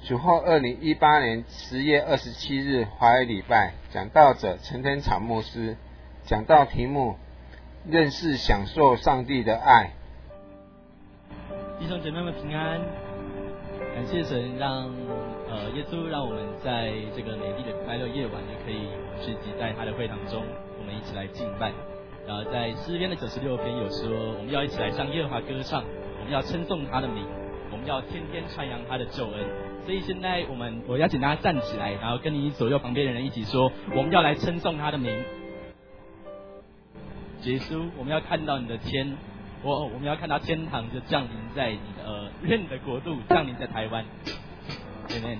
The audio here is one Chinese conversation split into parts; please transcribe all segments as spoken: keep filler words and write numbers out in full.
主后二零一八年十月二十七日华语礼拜，讲道者陈天草牧师，讲道题目认识享受上帝的爱。 弟兄姐妹们平安，感谢神让呃耶稣让我们在这个美丽的快乐夜晚呢，可以聚集在他的会堂中，我们一起来敬拜。然后在诗篇的九十六篇有说，我们要一起来向耶和华歌唱，我们要称颂他的名，我们要天天传扬他的救恩。所以现在我们我邀请大家站起来，然后跟你左右旁边的人一起说，我们要来称颂他的名。耶稣，我们要看到你的天，我我们要看到天堂就降临在你的呃愿你的国度降临在台湾。Amen。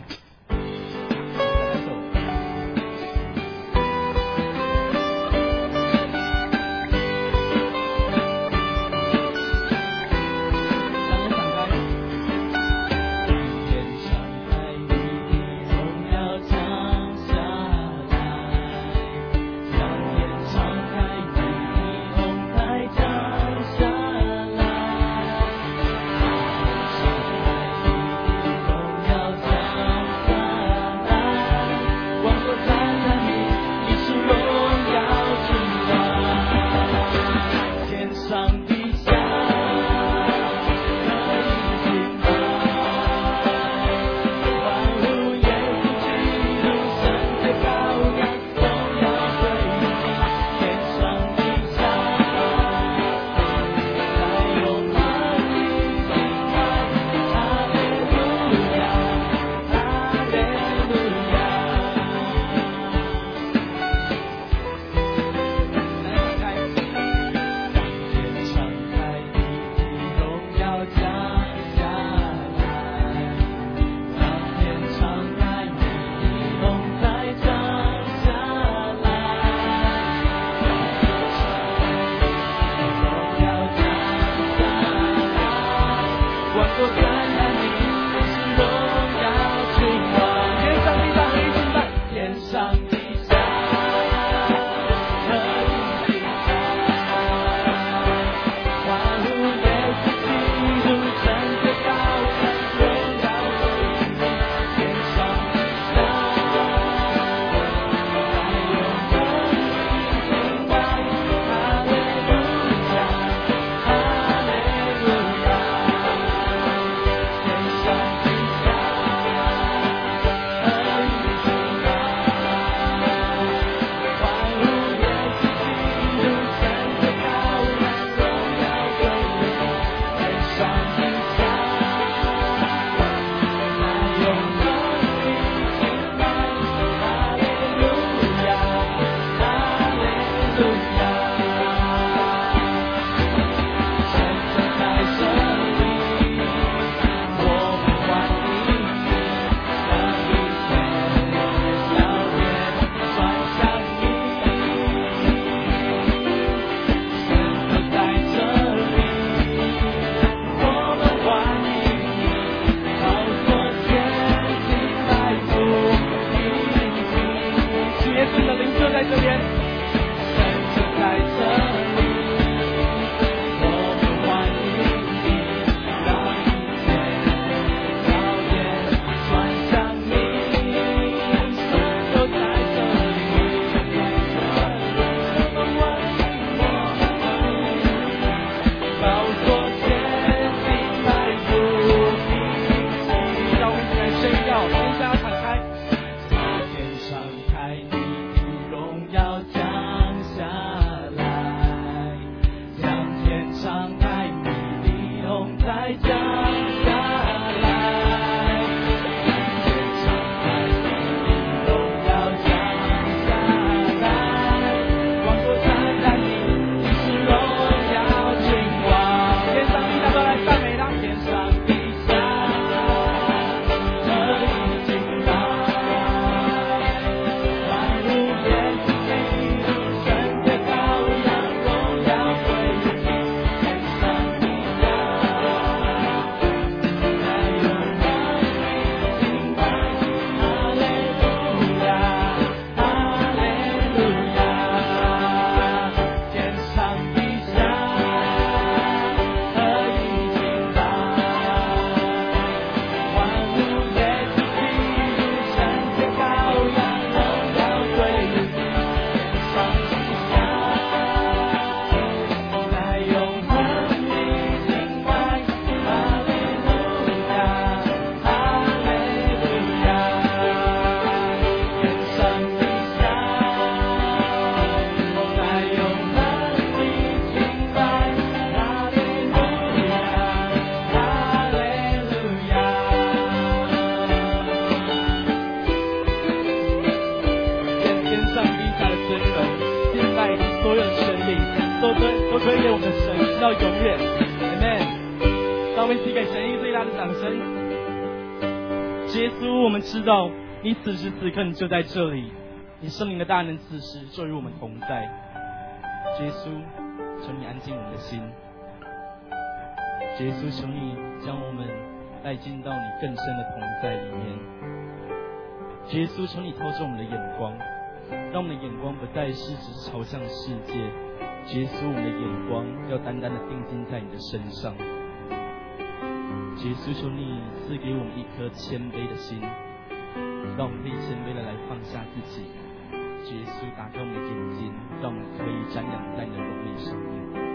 归给我们的神，直到永远。Amen。让我们一起给神一个最大的掌声。耶稣，我们知道你此时此刻你就在这里，你圣灵的大能此时就与我们同在。耶稣，求你安静我们的心。耶稣，求你将我们带进到你更深的同在里面。耶稣，求你透着我们的眼光，让我们的眼光不再是只是朝向世界。耶稣，我们的眼光要单单的定睛在你的身上。耶稣，求你赐给我们一颗谦卑的心，让我们可以谦卑的来放下自己。耶稣，打开我们的眼睛，让我们可以瞻仰在你的荣美上面。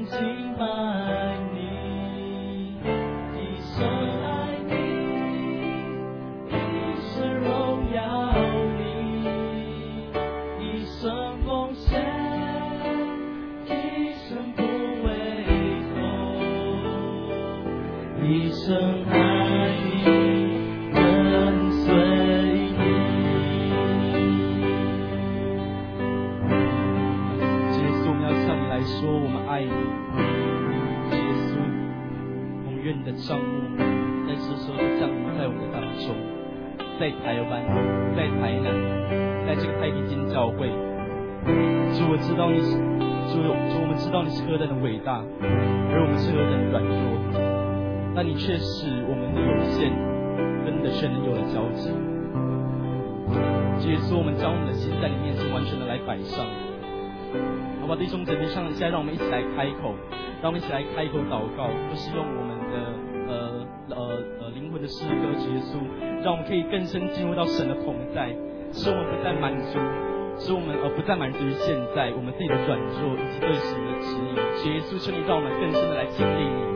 敬拜你，一生爱你，一生荣耀你，一生奉献，一生不为痛，一生爱你，跟随你。耶稣，我们要向你来说，我们爱你。耶稣，我们愿你的帐幕在这时候降临在我们的当中，在台湾，在台南，在这个太平间教会。主，我知道你是主，主，我们知道你是何等的伟大，而我们是何等的软弱，但你却使我们的有限跟你的全能有了交集。耶稣，我们将我们的心在你面前完全的来摆上。好吧，弟兄姐妹，上现在让我们一起来开口，让我们一起来开口祷告，不是用我们的呃呃呃灵魂的诗歌，耶稣，让我们可以更深进入到神的同在，使我们不再满足，使我们呃不再满足于现在我们自己的软弱以及对神的指引。耶稣，求你让我们更深的来经历你。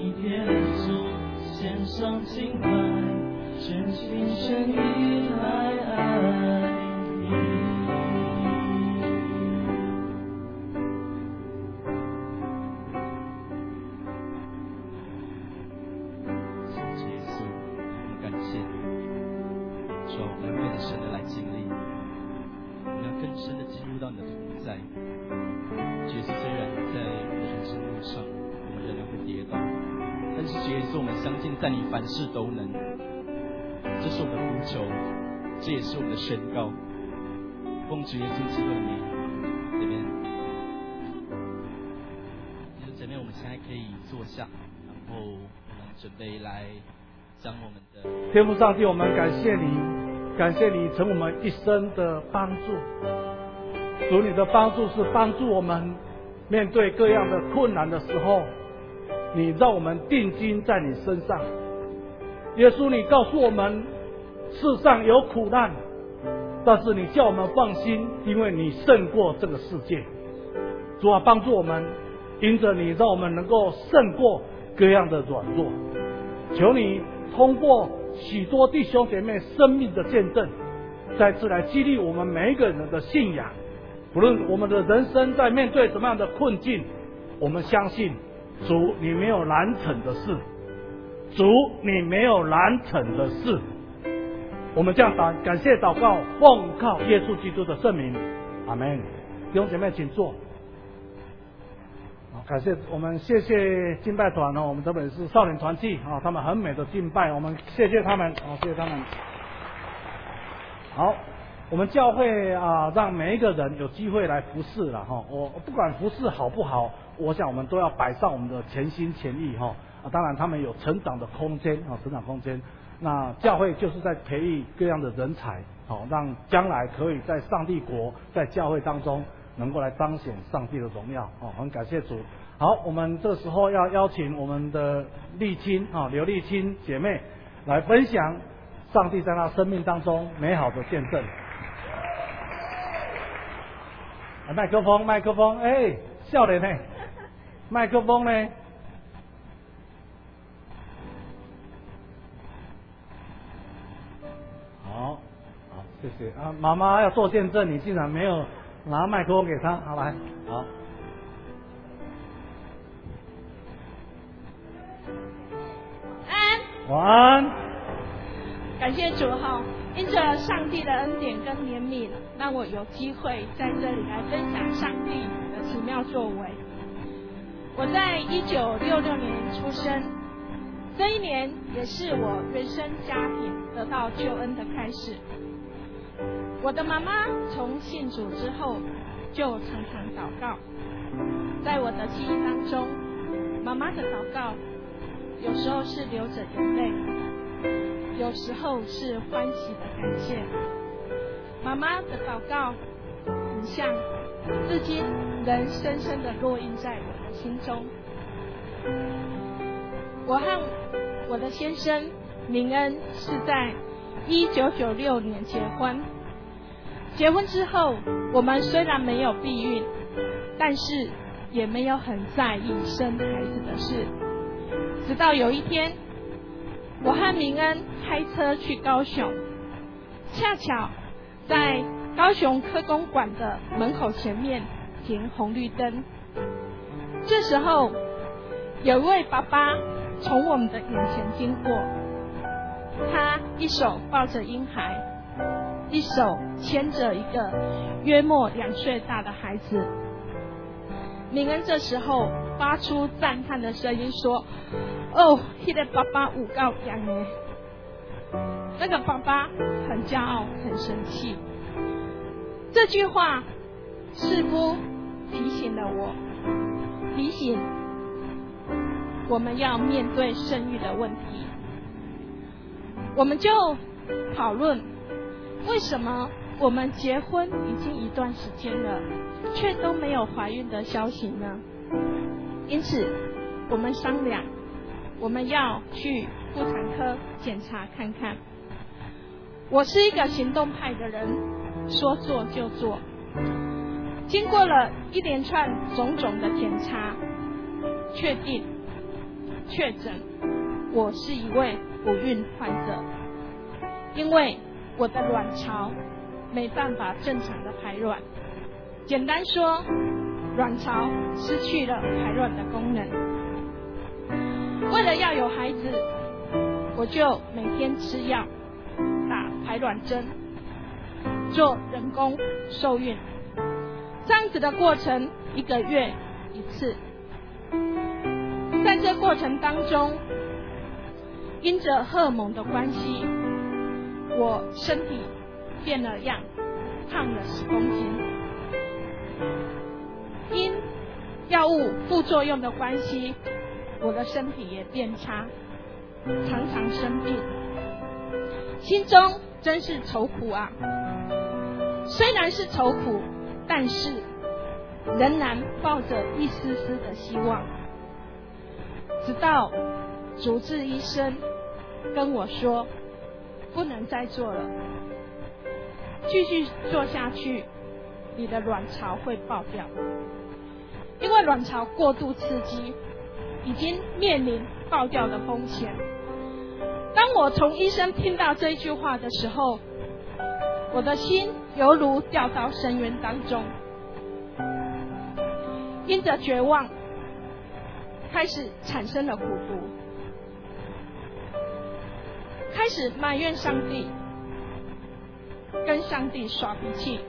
献上敬拜，全心全意来时候，我们更深的来经历，我们要更深的进入到你的同在。主耶稣，虽然在我们的人生路上，我们仍然会跌倒，但是主耶稣，我们相信在你凡事都能。这是我们的呼求，这也是我们的宣告。奉主耶稣基督的名，这边，弟兄姐妹，我们现在可以坐下，然后我们准备来将我们的天父上帝，我们感谢你，感谢你成我们一生的帮助。主，你的帮助是帮助我们面对各样的困难的时候，你让我们定睛在你身上。耶稣，你告诉我们世上有苦难，但是你叫我们放心，因为你胜过这个世界。主啊，帮助我们，因着你让我们能够胜过各样的软弱。求你通过许多弟兄姐妹生命的见证，再次来激励我们每一个人的信仰。不论我们的人生在面对什么样的困境，我们相信主，你没有难成的事，主，你没有难成的事。我们这样祷感谢祷告，奉靠耶稣基督的圣名，阿门。弟兄姐妹请坐。感谢我们，谢谢敬拜团哦，我们这边是少年团契啊，他们很美的敬拜，我们谢谢他们啊，谢谢他们。好，我们教会啊，让每一个人有机会来服侍了哈。我不管服侍好不好，我想我们都要摆上我们的全心全意哈。啊，当然他们有成长的空间啊，成长空间。那教会就是在培育各样的人才，好，让将来可以在上帝国，在教会当中能够来彰显上帝的荣耀哦，很感谢主。好，我们这时候要邀请我们的丽青啊，刘丽青姐妹来分享上帝在她生命当中美好的见证。啊，麦克风，麦克风，哎，笑脸呢？麦克风呢？好，好，谢谢啊，妈妈要做见证，你竟然没有拿麦克风给她，好来，好。晚安。 感谢主哈，因着上帝的恩典跟怜悯，让我有机会在这里来分享上帝的奇妙作为。我在一九六六年出生，这一年也是我原生家庭得到救恩的开始。我的妈妈从信主之后就常常祷告，在我的记忆当中，妈妈的祷告有时候是流着眼泪，有时候是欢喜的感谢。妈妈的祷告很像，至今仍深深的烙印在我的心中。我和我的先生明恩是在一九九六年结婚。结婚之后，我们虽然没有避孕，但是也没有很在意生孩子的事。直到有一天，我和明恩开车去高雄，恰巧在高雄科工馆的门口前面停红绿灯。这时候，有一位爸爸从我们的眼前经过，他一手抱着婴孩，一手牵着一个约莫两岁大的孩子。明恩这时候发出赞叹的声音说：“哦，那个爸爸有够强的。”那个爸爸很骄傲，很生气。这句话似乎提醒了我，提醒我们要面对生育的问题。我们就讨论，为什么我们结婚已经一段时间了，却都没有怀孕的消息呢？因此，我们商量，我们要去妇产科检查看看。我是一个行动派的人，说做就做。经过了一连串种种的检查，确定确诊我是一位不孕患者，因为我的卵巢没办法正常的排卵。简单说，卵巢失去了排卵的功能。为了要有孩子，我就每天吃药，打排排卵针，做人工受孕。这样子的过程一个月一次。在这过程当中，因着荷尔蒙的关系，我身体变了样，胖了十公斤。因药物副作用的关系，我的身体也变差，常常生病，心中真是愁苦啊！虽然是愁苦，但是仍然抱着一丝丝的希望。直到主治医生跟我说，不能再做了，继续做下去，你的卵巢会爆掉，因为卵巢过度刺激，已经面临爆掉的风险。当我从医生听到这一句话的时候，我的心犹如掉到深渊当中，因着绝望，开始产生了苦毒，开始埋怨上帝，跟上帝耍脾气，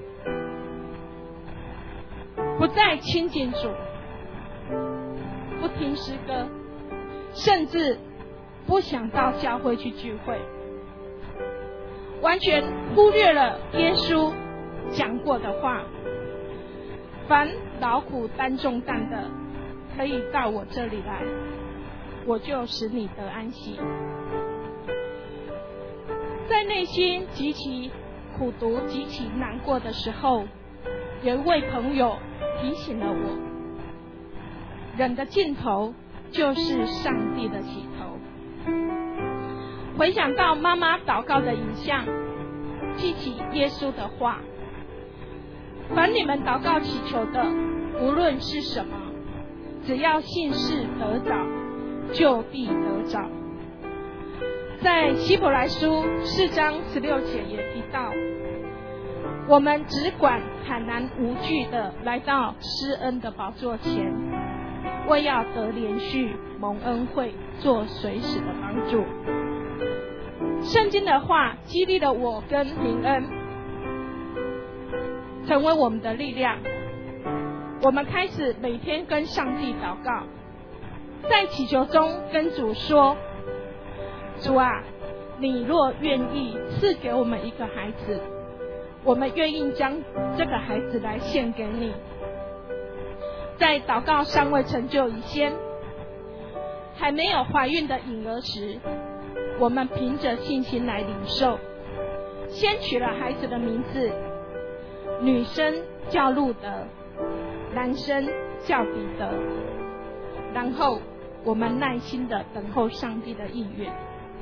不再亲近主，不听诗歌，甚至不想到教会去聚会，完全忽略了耶稣讲过的话：凡劳苦担重担的，可以到我这里来，我就使你得安息。在内心极其苦毒、极其难过的时候，有一位朋友提醒了我：人的尽头就是上帝的起头。回想到妈妈祷告的影像，记起耶稣的话：凡你们祷告祈求的，无论是什么，只要信是得着，就必得着。在希伯来书四章十六节也提到，我们只管坦然无惧的来到施恩的宝座前，为要得连续蒙恩惠，做随时的帮助。圣经的话激励了我跟明恩，成为我们的力量。我们开始每天跟上帝祷告，在祈求中跟主说：主啊，你若愿意赐给我们一个孩子，我们愿意将这个孩子来献给你。在祷告尚未成就以前，还没有怀孕的婴儿时，我们凭着信心来领受，先取了孩子的名字，女生叫路德，男生叫彼得。然后我们耐心的等候上帝的应允。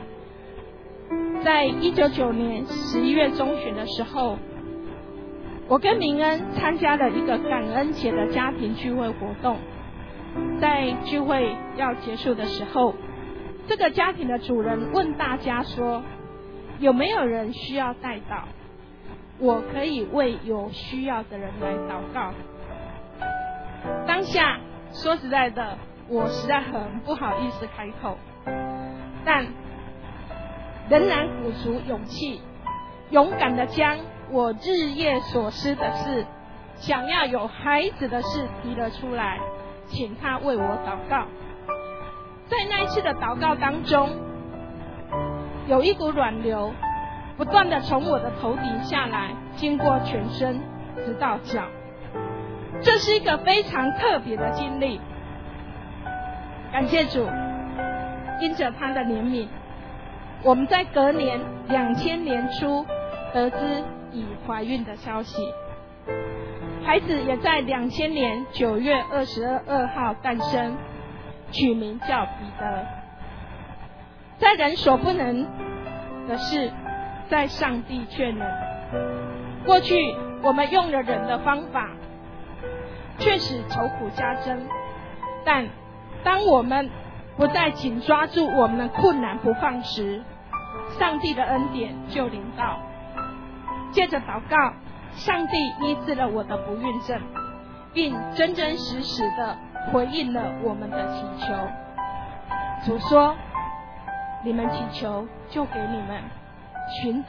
在一九九年十一月中旬的时候，我跟明恩参加了一个感恩节的家庭聚会活动。在聚会要结束的时候，这个家庭的主人问大家说：有没有人需要代祷？我可以为有需要的人来祷告。当下说实在的，我实在很不好意思开口，但仍然鼓足勇气，勇敢的将我日夜所思的事，想要有孩子的事提了出来，请他为我祷告。在那一次的祷告当中，有一股卵流不断的从我的头顶下来，经过全身直到脚。这是一个非常特别的经历。感谢主，因着他的怜悯，我们在隔年两千年初得知已怀孕的消息，孩子也在两千年九月二十二号诞生，取名叫彼得。在人所不能的事，在上帝却能。过去我们用了人的方法，确实愁苦加增，但当我们不再紧抓住我们的困难不放时，上帝的恩典就临到。借着祷告，上帝医治了我的不孕症，并真真实实的回应了我们的祈求。主说：你们祈求就给你们，寻找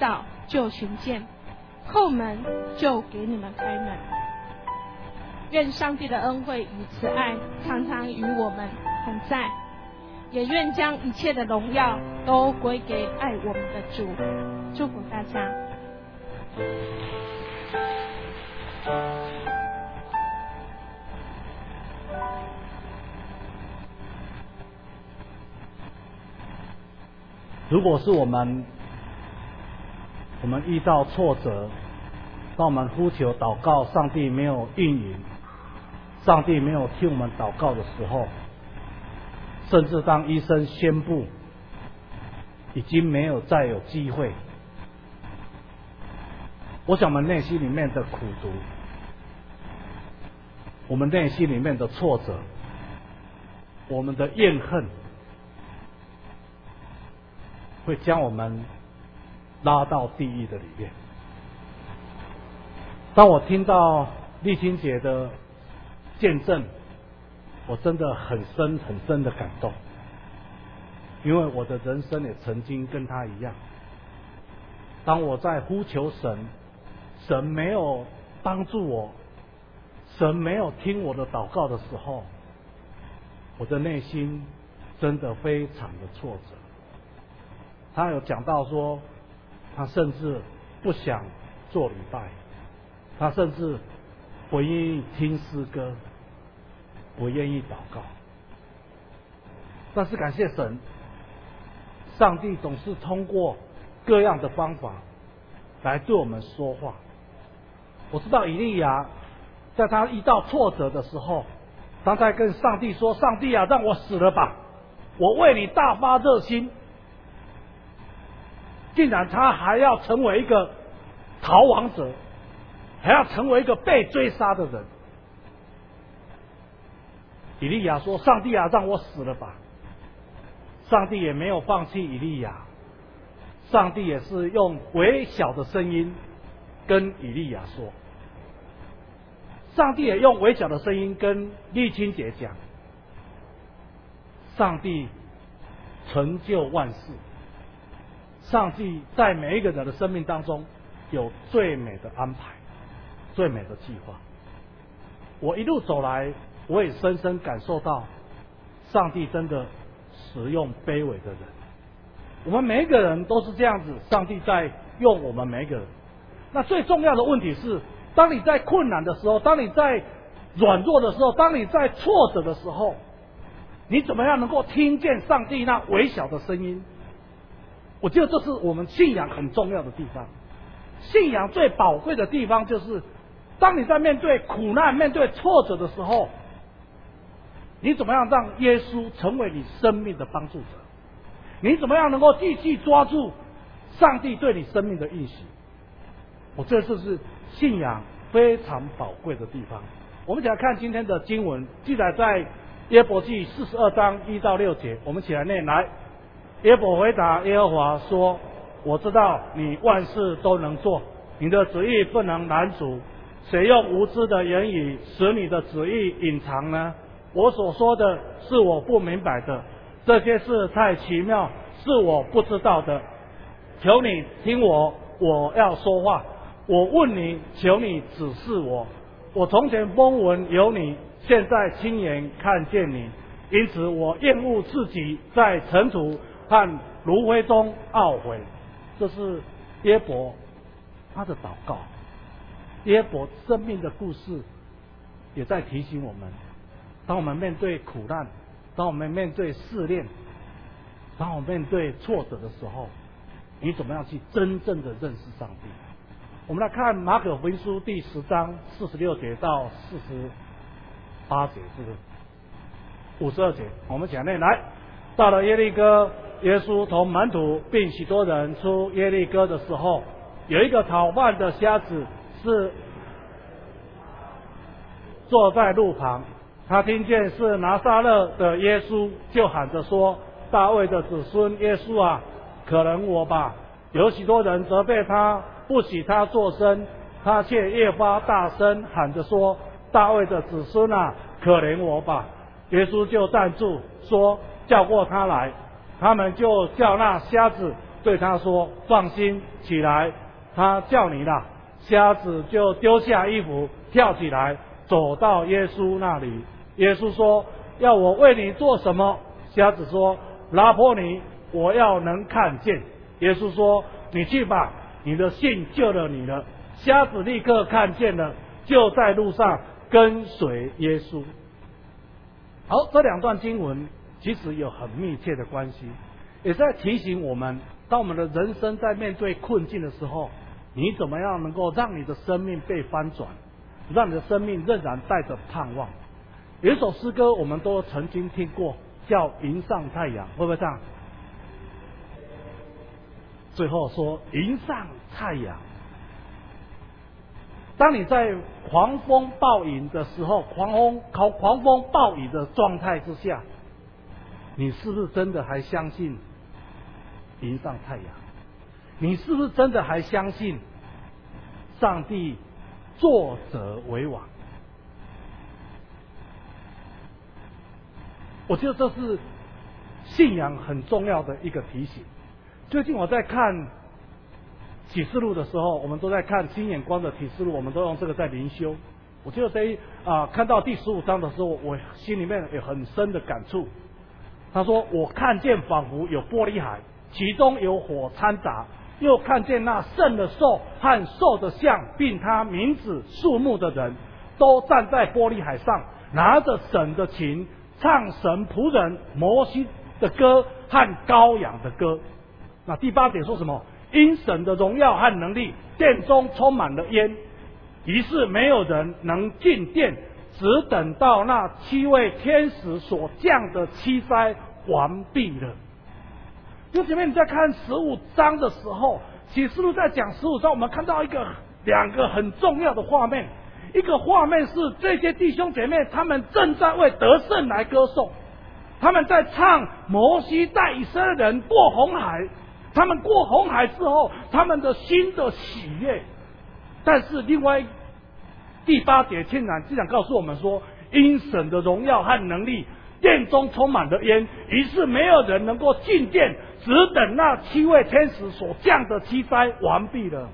就寻见，叩门就给你们开门。愿上帝的恩惠与慈爱常常与我们同在，也愿将一切的荣耀都归给爱我们的主。祝福大家。 如果是我们，我们遇到挫折，当我们呼求祷告，上帝没有应允，上帝没有听我们祷告的时候，甚至当医生宣布已经没有再有机会，我想我们内心里面的苦毒，我们内心里面的挫折，我们的怨恨，会将我们拉到地狱的里面。当我听到丽青姐的见证，我真的很深很深的感动，因为我的人生也曾经跟她一样，当我在呼求神，神没有帮助我，神没有听我的祷告的时候，我的内心真的非常的挫折。他有讲到说，他甚至不想做礼拜，他甚至不愿意听诗歌，不愿意祷告。但是感谢神，上帝总是通过各样的方法来对我们说话。我知道以利亚在他遇到挫折的时候，他在跟上帝说：上帝啊，让我死了吧，我为你大发热心。竟然他还要成为一个逃亡者，还要成为一个被追杀的人。以利亚说：上帝啊，让我死了吧。上帝也没有放弃以利亚，上帝也是用微小的声音跟以利亚说，上帝也用微小的声音跟丽青姐讲，上帝成就万事，上帝在每一个人的生命当中有最美的安排，最美的计划。我一路走来，我也深深感受到，上帝真的使用卑微的人。我们每一个人都是这样子，上帝在用我们每一个人。那最重要的问题是，当你在困难的时候，当你在软弱的时候，当你在挫折的时候，你怎么样能够听见上帝那微小的声音？我觉得这是我们信仰很重要的地方。信仰最宝贵的地方就是，当你在面对苦难、面对挫折的时候，你怎么样让耶稣成为你生命的帮助者？你怎么样能够继续抓住上帝对你生命的应许？我觉得这是信仰非常宝贵的地方。我们起来看今天的经文，记载在约伯记四十二章一到六节，我们起来念来。约伯回答耶和华说：我知道你万事都能做，你的旨意不能拦阻。谁用无知的言语使你的旨意隐藏呢？我所说的是我不明白的，这些事太奇妙，是我不知道的。求你听我，我要说话。我问你，求你指示我。我从前风闻有你，现在亲眼看见你，因此我厌恶自己在尘土和炉灰中懊悔。这是约伯他的祷告。约伯生命的故事也在提醒我们，当我们面对苦难，当我们面对试炼，当我们面对挫折的时候，你怎么样去真正的认识上帝？我们来看马可福音书第十章四十六节到四十八节，这个五十二节，我们讲念来。到了耶利哥，耶稣同门徒并许多人出耶利哥的时候，有一个讨饭的瞎子是坐在路旁，他听见是拿撒勒的耶稣，就喊着说：大卫的子孙耶稣啊，可怜我吧！有许多人责备他，不许他作声，他却越发大声喊着说：大卫的子孙啊，可怜我吧！耶稣就站住说：叫过他来。他们就叫那瞎子，对他说：放心起来， 他叫你啦，瞎子就丢下衣服，跳起来，走到耶稣那里。耶稣说：要我为你做什么？瞎子说：拉波尼，我要能看见。耶稣说：你去吧，你的信救了你了。瞎子立刻看见了，就在路上跟随耶稣。好，这两段经文其实有很密切的关系，也在提醒我们，当我们的人生在面对困境的时候，你怎么样能够让你的生命被翻转，让你的生命仍然带着盼望。有一首诗歌我们都曾经听过，叫《迎上太阳》，会不会唱？最后说迎上太阳。当你在狂风暴雨的时候，狂风狂狂风暴雨的状态之下，你是不是真的还相信迎上太阳？你是不是真的还相信上帝作者为王？我觉得这是信仰很重要的一个提醒。最近我在看启示录的时候，我们都在看新眼光的启示录，我们都用这个在灵修。我觉得在啊、呃、看到第十五章的时候，我心里面有很深的感触。他说：我看见仿佛有玻璃海，其中有火掺杂，又看见那圣的兽和兽的像，并他名字数目的人，都站在玻璃海上，拿着神的琴，唱神仆人摩西的歌和羔羊的歌。那第八点说什么？因神的荣耀和能力，殿中充满了烟，于是没有人能进殿，只等到那七位天使所降的七灾完毕了。弟兄姐妹，你在看十五章的时候，启示录在讲十五章，我们看到一个两个很重要的画面。一个画面是这些弟兄姐妹，他们正在为得胜来歌颂，他们在唱摩西带以色列人过红海，他们过红海之后，他们的心的喜悦。但是另外第八节竟然竟然告诉我们说，因神的荣耀和能力，殿中充满了烟，于是没有人能够进殿，只等那七位天使所降的七灾完毕了。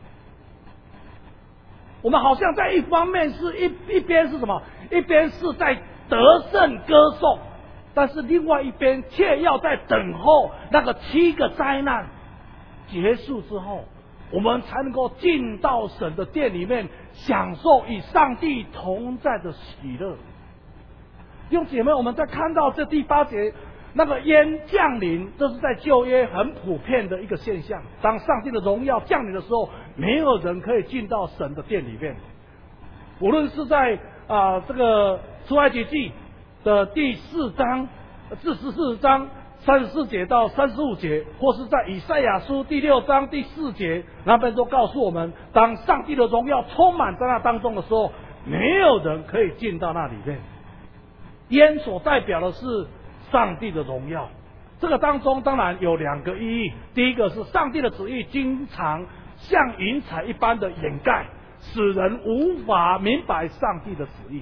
我们好像在一方面是一一边是什么？一边是在得胜歌颂，但是另外一边却要在等候那个七个灾难结束之后，我们才能够进到神的殿里面，享受与上帝同在的喜乐。弟兄姐妹，我们在看到这第八节那个烟降临，这是在旧约很普遍的一个现象。当上帝的荣耀降临的时候，没有人可以进到神的殿里面。无论是在啊、呃、这个出埃及记的第四章至十四章三十四节到三十五节，或是在以赛亚书第六章第四节，那边都告诉我们，当上帝的荣耀充满在那当中的时候，没有人可以进到那里面。烟所代表的是上帝的荣耀，这个当中当然有两个意义。第一个是上帝的旨意经常像云彩一般的掩盖，使人无法明白上帝的旨意。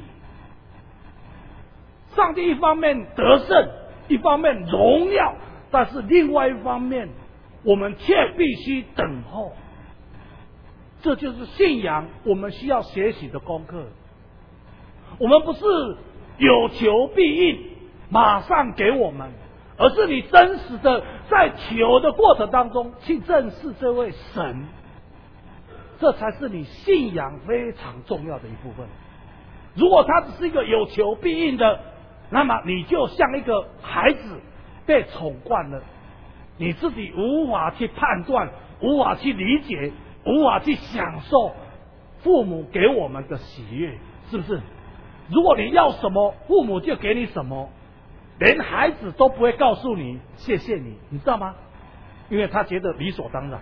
上帝一方面得胜，一方面荣耀，但是另外一方面我们却必须等候。这就是信仰我们需要学习的功课。我们不是有求必应，马上给我们，而是你真实的在求的过程当中去认识这位神，这才是你信仰非常重要的一部分。如果他只是一个有求必应的，那么你就像一个孩子被宠惯了，你自己无法去判断，无法去理解，无法去享受父母给我们的喜悦，是不是？如果你要什么，父母就给你什么，连孩子都不会告诉你谢谢你，你知道吗？因为他觉得理所当然，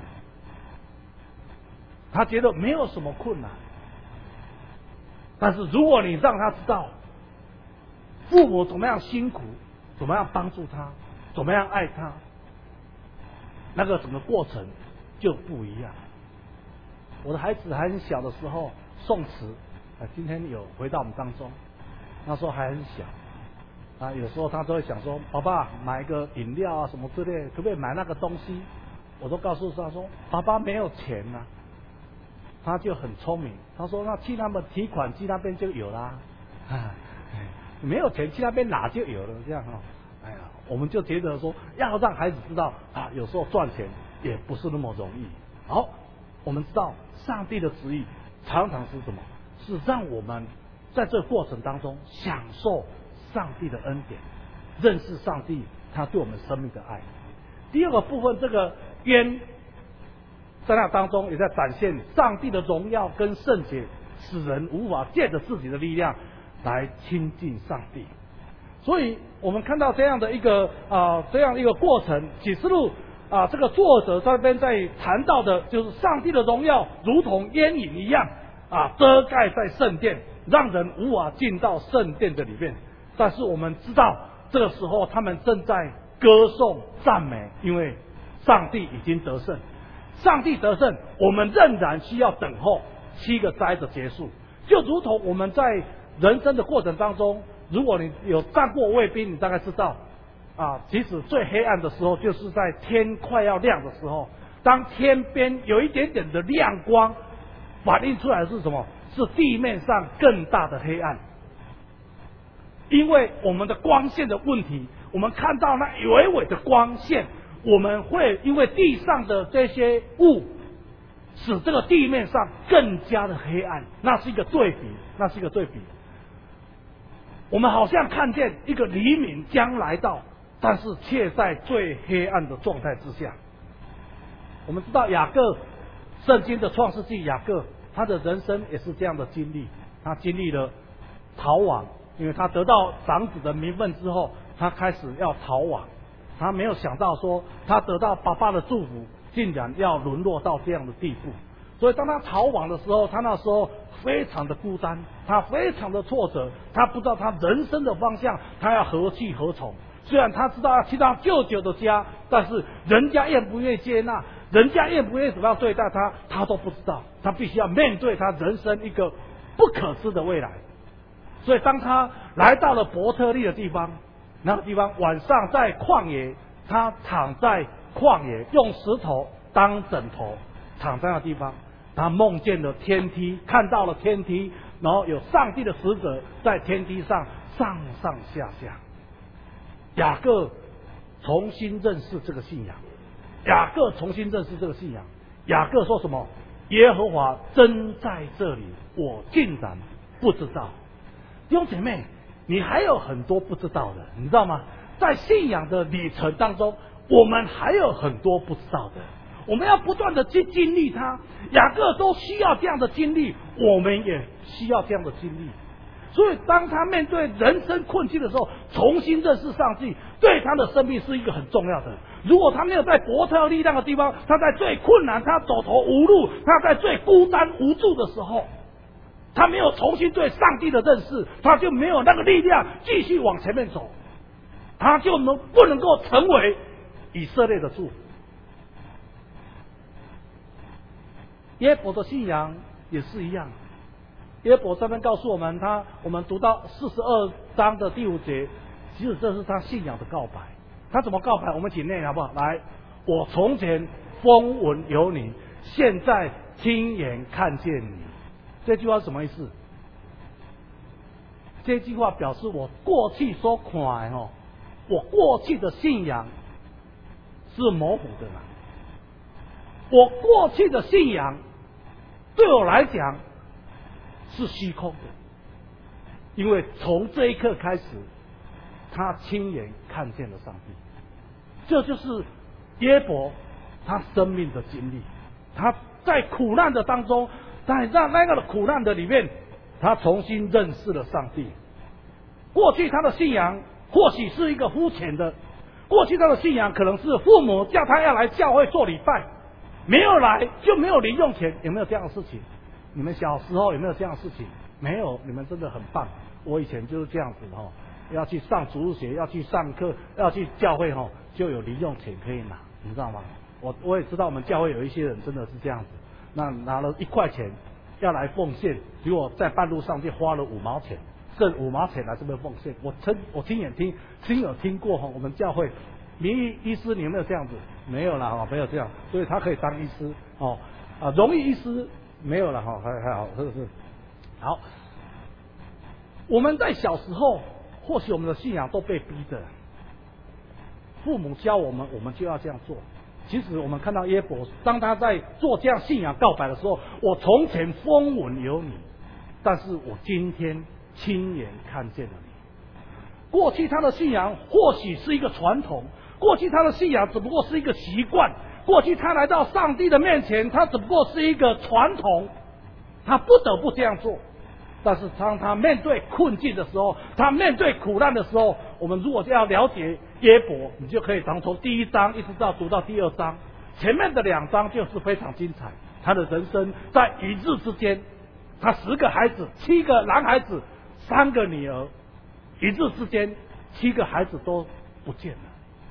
他觉得没有什么困难。但是如果你让他知道父母怎么样辛苦，怎么样帮助他，怎么样爱他，那个整个过程就不一样。我的孩子还很小的时候，宋慈啊，今天有回到我们当中，那时候还很小啊，有时候他都会想说，爸爸买一个饮料啊什么之类，可不可以买那个东西？我都告诉他说，爸爸没有钱啊， 他就很聪明，他说那去他们提款机那边就有啦，啊，没有钱去那边拿就有了，这样哈、哦，哎呀，我们就觉得说要让孩子知道啊，有时候赚钱也不是那么容易。好，我们知道上帝的旨意常常是什么？是让我们在这个过程当中享受上帝的恩典，认识上帝他对我们生命的爱。第二个部分，这个冤在那当中也在展现上帝的荣耀跟圣洁，使人无法借着自己的力量来亲近上帝。所以我们看到这样的一个啊、呃、这样一个过程，启示录啊这个作者这边在谈到的就是上帝的荣耀如同烟影一样啊遮盖在圣殿，让人无法进到圣殿的里面。但是我们知道这个时候他们正在歌颂赞美，因为上帝已经得胜。上帝得胜，我们仍然需要等候七个灾的结束。就如同我们在人生的过程当中，如果你有当过卫兵，你大概知道啊，其实最黑暗的时候就是在天快要亮的时候，当天边有一点点的亮光，反映出来的是什么？是地面上更大的黑暗。因为我们的光线的问题，我们看到那微微的光线，我们会因为地上的这些雾，使这个地面上更加的黑暗。那是一个对比，那是一个对比。我们好像看见一个黎明将来到，但是却在最黑暗的状态之下。我们知道雅各，圣经的创世纪，雅各他的人生也是这样的经历，他经历了逃亡，因为他得到长子的名分之后，他开始要逃亡。他没有想到说，他得到爸爸的祝福，竟然要沦落到这样的地步。所以当他逃亡的时候，他那时候非常的孤单，他非常的挫折，他不知道他人生的方向，他要何去何从。虽然他知道要去到舅舅的家，但是人家愿不愿意接纳，人家愿不愿意怎么样对待他，他都不知道。他必须要面对他人生一个不可知的未来。所以当他来到了伯特利的地方，那个地方晚上在旷野，他躺在旷野，用石头当枕头躺在那地方，他梦见了天梯，看到了天梯，然后有上帝的使者在天梯上上上下下。雅各重新认识这个信仰，雅各重新认识这个信仰。雅各说什么？耶和华真在这里，我竟然不知道。弟兄姐妹，你还有很多不知道的，你知道吗？在信仰的旅程当中，我们还有很多不知道的，我们要不断的去经历它。雅各都需要这样的经历，我们也需要这样的经历。所以当他面对人生困境的时候，重新认识上帝，对他的生命是一个很重要的。如果他没有在伯特利那个地方，他在最困难，他走投无路，他在最孤单无助的时候，他没有重新对上帝的认识，他就没有那个力量继续往前面走，他就能不能够成为以色列的祝福。耶伯的信仰也是一样。耶伯这边告诉我们，他我们读到四十二章的第五节，其实这是他信仰的告白。他怎么告白？我们一起念好不好？来，我从前风闻有你，现在亲眼看见你。这句话是什么意思？这句话表示我过去所看的哦，我过去的信仰是模糊的啦。我过去的信仰对我来讲是虚空的，因为从这一刻开始，他亲眼看见了上帝。这就是耶伯他生命的经历。他在苦难的当中，在那那个苦难的里面，他重新认识了上帝。过去他的信仰或许是一个肤浅的，过去他的信仰可能是父母叫他要来教会做礼拜，没有来就没有零用钱。有没有这样的事情？你们小时候有没有这样的事情？没有，你们真的很棒。我以前就是这样子哦，要去上主日学，要去上课，要去教会哦，就有零用钱可以拿，你知道吗？我我也知道我们教会有一些人真的是这样子，那拿了一块钱要来奉献，结果在半路上就花了五毛钱，剩五毛钱来这边奉献。我亲我亲眼听亲耳听过哈，我们教会名誉医师你有没有这样子？没有啦，没有这样，所以他可以当医师哦啊，荣誉医师没有了哈，还还好，是不是？好，我们在小时候，或许我们的信仰都被逼的，父母教我们，我们就要这样做。其实我们看到耶伯，当他在做这样信仰告白的时候，我从前风闻有你，但是我今天亲眼看见了你。过去他的信仰或许是一个传统，过去他的信仰只不过是一个习惯，过去他来到上帝的面前，他只不过是一个传统，他不得不这样做。但是当他面对困境的时候，他面对苦难的时候，我们如果要了解耶伯，你就可以从从第一章一直到读到第二章，前面的两章就是非常精彩。他的人生在一日之间，他十个孩子，七个男孩子，三个女儿，一日之间七个孩子都不见了。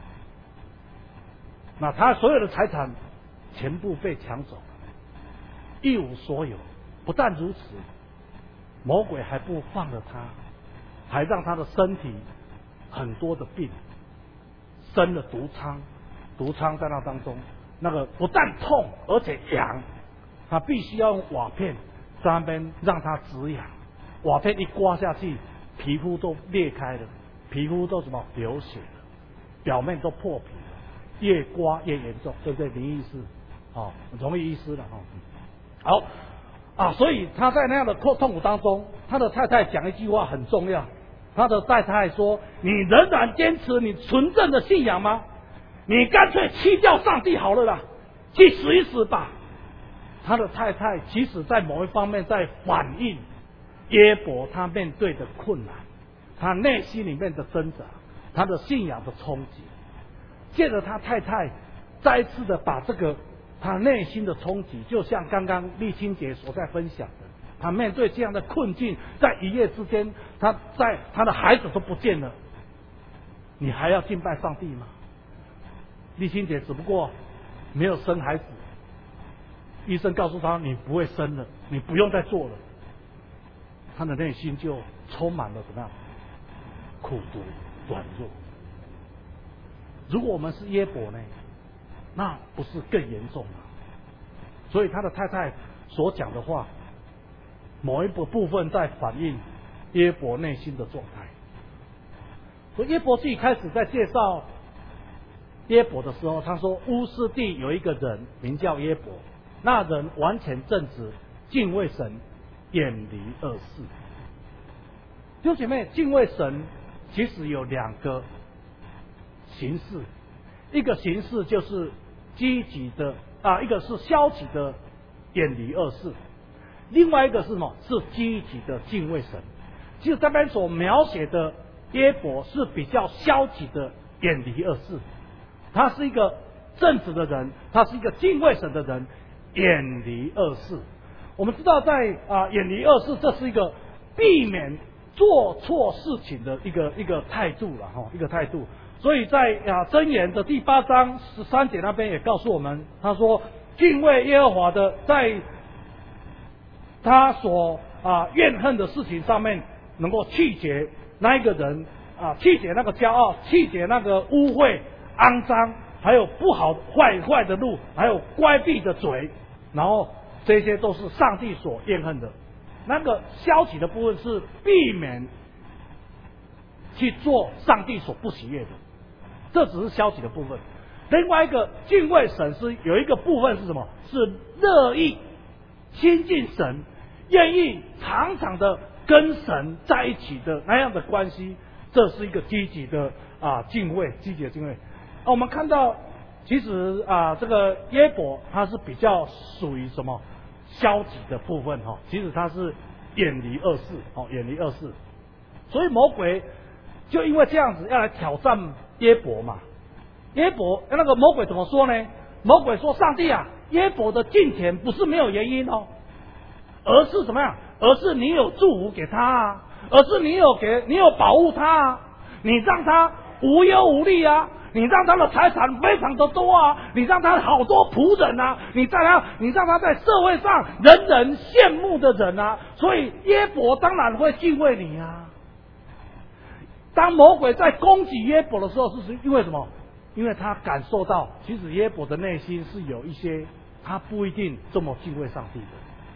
那他所有的财产全部被抢走了，一无所有。不但如此，魔鬼还不放了他，还让他的身体很多的病，生了毒疮，毒疮在那当中，那个不但痛而且痒，他必须要用瓦片在那边让他止痒，瓦片一刮下去，皮肤都裂开了，皮肤都什么流血了，表面都破皮了，越刮越严重，对不对？林医师，哦，容易医师了哈、哦。好。啊，所以他在那样的痛苦当中，他的太太讲一句话很重要。他的太太说：“你仍然坚持你纯正的信仰吗？你干脆弃掉上帝好了啦，去死一死吧。”他的太太其实在某一方面在反映耶伯他面对的困难，他内心里面的挣扎，他的信仰的冲击。借着他太太再一次的把这个他内心的冲击，就像刚刚立清姐所在分享的，他面对这样的困境，在一夜之间，他在他的孩子都不见了，你还要敬拜上帝吗？立清姐只不过没有生孩子，医生告诉他你不会生了，你不用再做了，他的内心就充满了怎么样？苦毒、软弱。如果我们是耶伯呢？那不是更严重吗？所以他的太太所讲的话，某一个部分在反映耶伯内心的状态。所以耶伯自己开始在介绍耶伯的时候，他说乌斯地有一个人名叫耶伯，那人完全正直，敬畏神，远离恶事。弟兄姐妹，敬畏神其实有两个形式，一个形式就是积极的啊，一个是消极的远离恶事，另外一个是什么？是积极的敬畏神。其实这边所描写的耶伯是比较消极的远离恶事，他是一个正直的人，他是一个敬畏神的人，远离恶事。我们知道在啊远离恶事，这是一个避免做错事情的一个一个态度了哈，一个态度。所以在啊箴言的第八章十三节那边也告诉我们，他说敬畏耶和华的，在他所啊怨恨的事情上面，能够弃绝那一个人啊，弃绝那个骄傲，弃绝那个污秽、肮脏，还有不好坏坏的路，还有乖僻的嘴，然后这些都是上帝所怨恨的。那个消极的部分是避免去做上帝所不喜悦的。这只是消极的部分，另外一个敬畏神是有一个部分是什么？是乐意亲近神，愿意常常的跟神在一起的那样的关系，这是一个积极的啊敬畏，积极的敬畏。啊，我们看到其实啊这个耶伯他是比较属于什么消极的部分哈，其实他是远离恶事哦，远离恶事，所以魔鬼就因为这样子要来挑战耶伯嘛。耶伯那个魔鬼怎么说呢？魔鬼说：“上帝啊，耶伯的敬虔不是没有原因哦，而是怎么样？而是你有祝福给他啊，而是你有给你有保护他啊，你让他无忧无虑啊，你让他的财产非常的多啊，你让他好多仆人啊，你让他你让他在社会上人人羡慕的人啊，所以耶伯当然会敬畏你啊。”当魔鬼在攻击耶伯的时候，是因为什么？因为他感受到，其实耶伯的内心是有一些他不一定这么敬畏上帝的。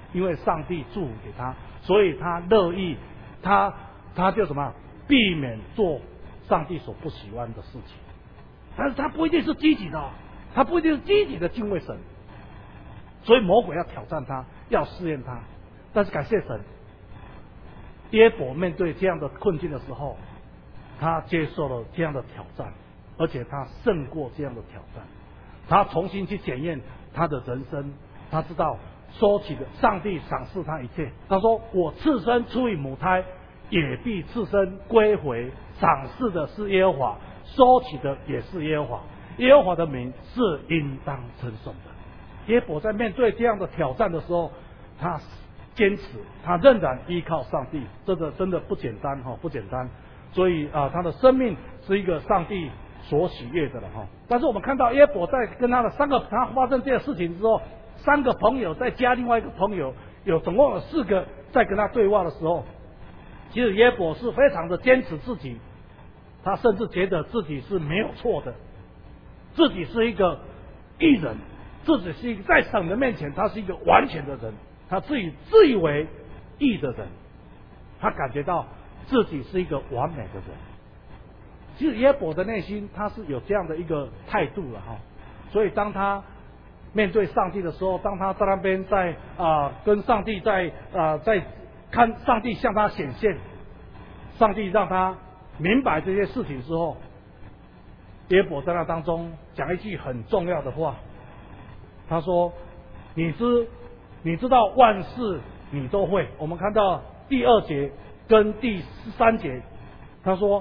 因为上帝祝福给他，所以他乐意，他他就什么避免做上帝所不喜欢的事情。但是他不一定是积极的，他不一定是积极的敬畏神，所以魔鬼要挑战他，要试验他。但是感谢神，耶伯面对这样的困境的时候，他接受了这样的挑战，而且他胜过这样的挑战。他重新去检验他的人生，他知道说起的上帝赏赐他一切。他说：“我赤身出于母胎，也必赤身归回。赏赐的是耶和华，收起的也是耶和华。耶和华的名是应当称颂的。”耶伯在面对这样的挑战的时候，他坚持，他仍然依靠上帝，这个真的不简单哈，不简单。所以啊，他的生命是一个上帝所喜悦的了哈。但是我们看到耶伯在跟他的三个他发生这些事情之后，三个朋友再加另外一个朋友，有总共有四个在跟他对话的时候，其实耶伯是非常的坚持自己，他甚至觉得自己是没有错的，自己是一个义人，自己是一个在神的面前他是一个完全的人，他自己自以为义的人，他感觉到自己是一个完美的人。其实耶伯的内心他是有这样的一个态度了哈，所以当他面对上帝的时候，当他在那边在啊、呃、跟上帝在啊、呃、在看上帝向他显现，上帝让他明白这些事情之后，耶伯在那当中讲一句很重要的话，他说：“你知你知道万事你都会。”我们看到第二节跟第十三节，他说：“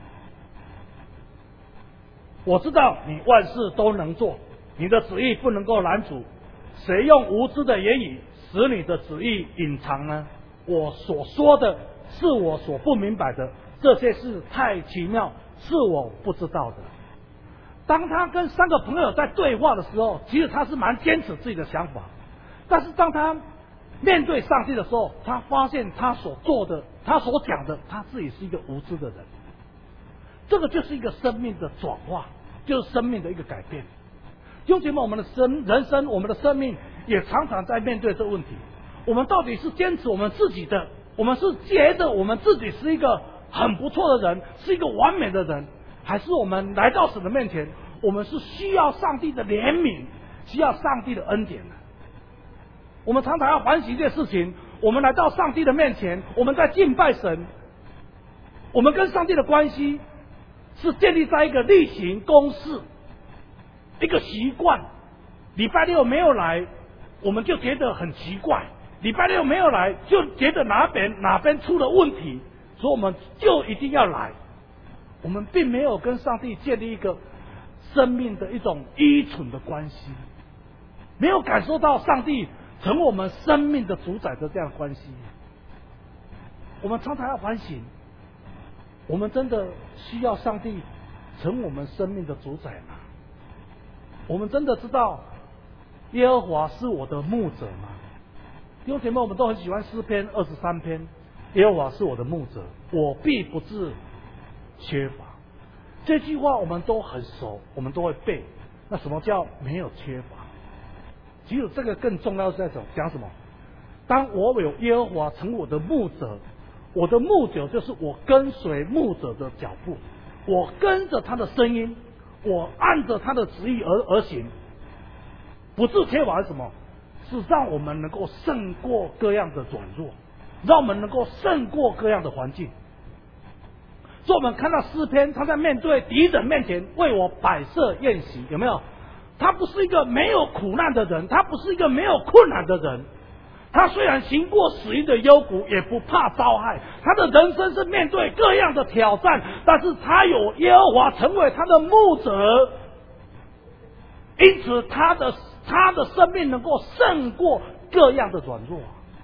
我知道你万事都能做，你的旨意不能够拦阻。谁用无知的言语使你的旨意隐藏呢？我所说的是我所不明白的，这些事太奇妙，是我不知道的。”当他跟三个朋友在对话的时候，其实他是蛮坚持自己的想法，但是当他面对上帝的时候，他发现他所做的，他所讲的，他自己是一个无知的人。这个就是一个生命的转化，就是生命的一个改变。弟兄姐妹，我们的生人生，我们的生命也常常在面对这个问题：我们到底是坚持我们自己的，我们是觉得我们自己是一个很不错的人，是一个完美的人，还是我们来到神的面前，我们是需要上帝的怜悯，需要上帝的恩典的？我们常常要反省一件事情：我们来到上帝的面前，我们在敬拜神，我们跟上帝的关系是建立在一个例行公事，一个习惯。礼拜六没有来，我们就觉得很奇怪；礼拜六没有来，就觉得哪边哪边出了问题，所以我们就一定要来。我们并没有跟上帝建立一个生命的一种依存的关系，没有感受到上帝成为我们生命的主宰的这样的关系。我们常常要反省，我们真的需要上帝成为我们生命的主宰吗？我们真的知道耶和华是我的牧者吗？弟兄姐妹，我们都很喜欢诗篇二十三篇，耶和华是我的牧者，我必不致缺乏。这句话我们都很熟，我们都会背。那什么叫没有缺乏？其实这个更重要是在讲什么？当我有耶和华成我的牧者，我的牧者就是我跟随牧者的脚步，我跟着他的声音，我按着他的旨意而而行。不致缺乏是什么？是让我们能够胜过各样的软弱，让我们能够胜过各样的环境。所以我们看到诗篇，他在面对敌人面前为我摆设宴席，有没有？他不是一个没有苦难的人，他不是一个没有困难的人。他虽然行过死荫的幽谷，也不怕遭害。他的人生是面对各样的挑战，但是他有耶和华成为他的牧者，因此他的他的生命能够胜过各样的软弱。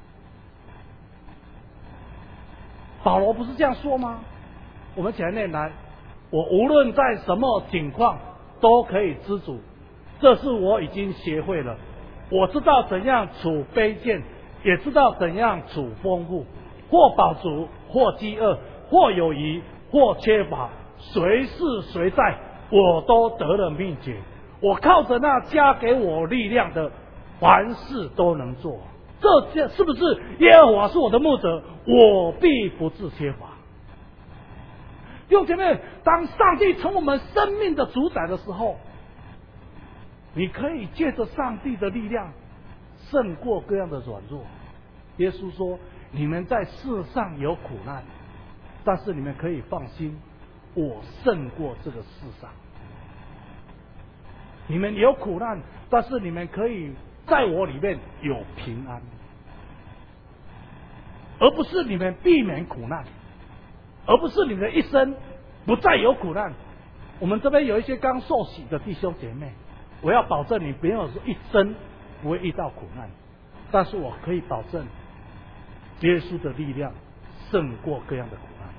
保罗不是这样说吗？我们起来念来，我无论在什么情况都可以知足，这是我已经学会了。我知道怎样处卑贱，也知道怎样处丰富，或饱足，或饥饿，或有余，或缺乏，随是随在，我都得了秘诀。我靠着那加给我力量的，凡事都能做。 这些是不是耶和华是我的牧者，我必不致缺乏？弟兄姐妹，当上帝成我们生命的主宰的时候，你可以借着上帝的力量胜过各样的软弱。耶稣说：“你们在世上有苦难，但是你们可以放心，我胜过这个世上。你们有苦难，但是你们可以在我里面有平安，而不是你们避免苦难，而不是你们的一生不再有苦难。”我们这边有一些刚受洗的弟兄姐妹，我要保证你没有说一生不会遇到苦难，但是我可以保证，耶稣的力量胜过各样的苦难。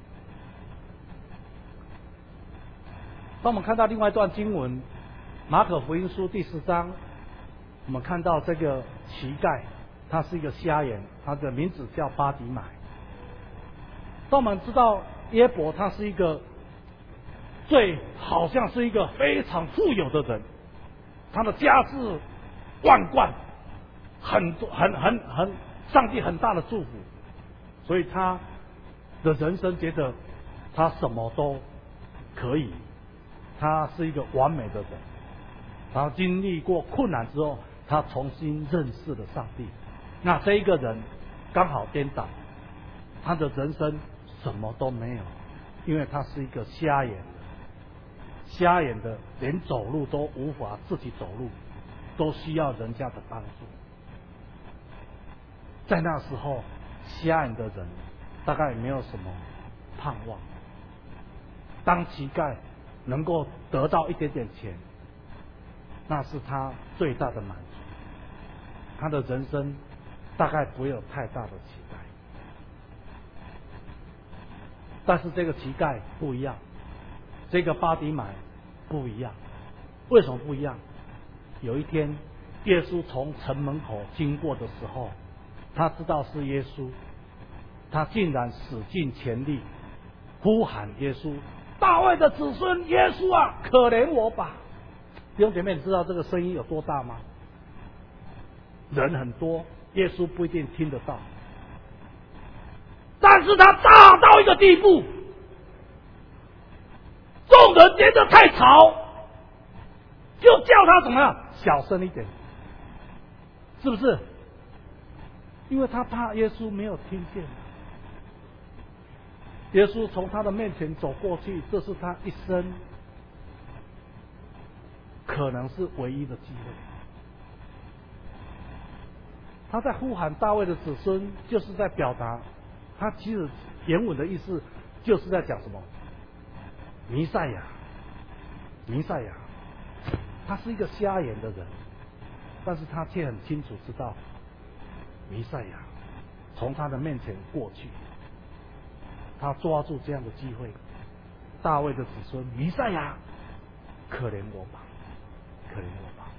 当我们看到另外一段经文，马可福音书第十章，我们看到这个乞丐，他是一个瞎眼，他的名字叫巴底买。当我们知道耶伯他是一个最好像是一个非常富有的人，他的家世万贯，很多很很很上帝很大的祝福，所以他的人生觉得他什么都可以，他是一个完美的人。他经历过困难之后，他重新认识了上帝。那这一个人刚好颠倒，他的人生什么都没有，因为他是一个瞎眼的，瞎眼的连走路都无法自己走路，都需要人家的帮助。在那时候，瞎眼的人大概没有什么盼望。当乞丐能够得到一点点钱，那是他最大的满足，他的人生大概不会有太大的期待。但是这个乞丐不一样，这个巴底买不一样。为什么不一样？有一天耶稣从城门口经过的时候，他知道是耶稣，他竟然使尽全力呼喊耶稣：“大卫的子孙耶稣啊，可怜我吧！”弟兄姐妹，你知道这个声音有多大吗？人很多，耶稣不一定听得到，但是他大到一个地步，众人觉得太吵，就叫他怎么样，小声一点，是不是？因为他怕耶稣没有听见。耶稣从他的面前走过去，这是他一生可能是唯一的机会。他在呼喊大卫的子孙，就是在表达，他其实原文的意思就是在讲什么？弥赛亚，弥赛亚，他是一个瞎眼的人，但是他却很清楚知道，弥赛亚从他的面前过去，他抓住这样的机会，大卫的子孙，弥赛亚，可怜我吧，可怜我吧。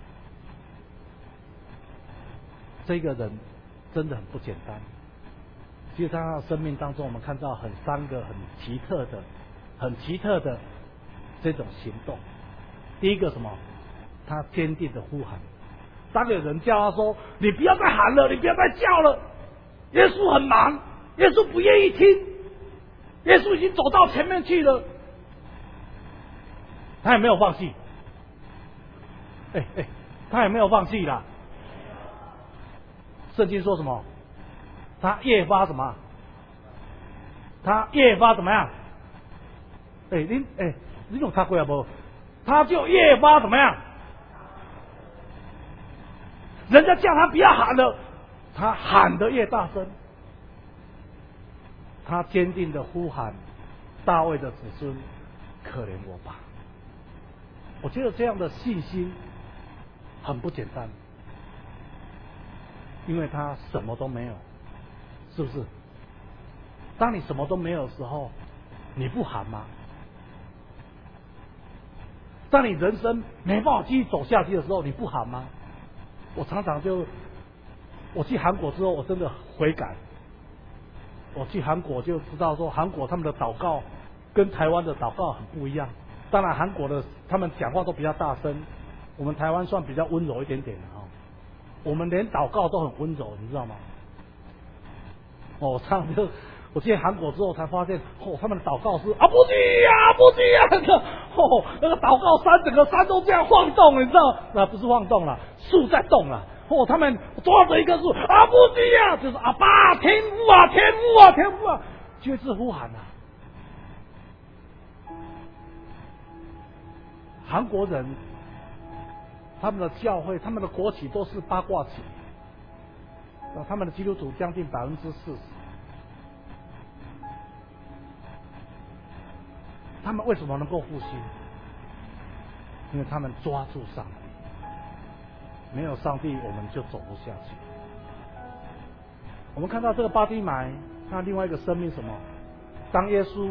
这个人真的很不简单。其实他的生命当中，我们看到很三个很奇特的、很奇特的这种行动。第一个什么？他坚定的呼喊。当有人叫他说：“你不要再喊了，你不要再叫了。”耶稣很忙，耶稣不愿意听，耶稣已经走到前面去了，他也没有放弃。哎哎，他也没有放弃啦。圣经说什么？他越发什么？他越发怎么样？哎，您哎，你有看过啊不？他就越发怎么样？人家叫他不要喊了，他喊得越大声。他坚定的呼喊大卫的子孙，可怜我吧。我觉得这样的信心很不简单，因为他什么都没有，是不是？当你什么都没有的时候，你不喊吗？当你人生没办法继续走下去的时候，你不喊吗？我常常就，我去韩国之后，我真的悔改。我去韩国就知道说，韩国他们的祷告跟台湾的祷告很不一样。当然，韩国的他们讲话都比较大声，我们台湾算比较温柔一点点的哈。 我们连祷告都很温柔，你知道吗？哦，这样就我去韩国之后才发现，哦，他们的祷告是啊不基呀，不基呀，那个哦，那个祷告山整个山都这样晃动，你知道？那不是晃动了，树在动了。哦，他们抓着一棵树，啊不基呀，就是阿爸天父啊，天父啊，天父啊，绝志呼喊啊！韩国人他们的教会，他们的国旗都是八卦旗，他们的基督徒将近百分之四十。他们为什么能够复兴？因为他们抓住上帝，没有上帝我们就走不下去。我们看到这个巴蒂买，他另外一个生命什么？当耶稣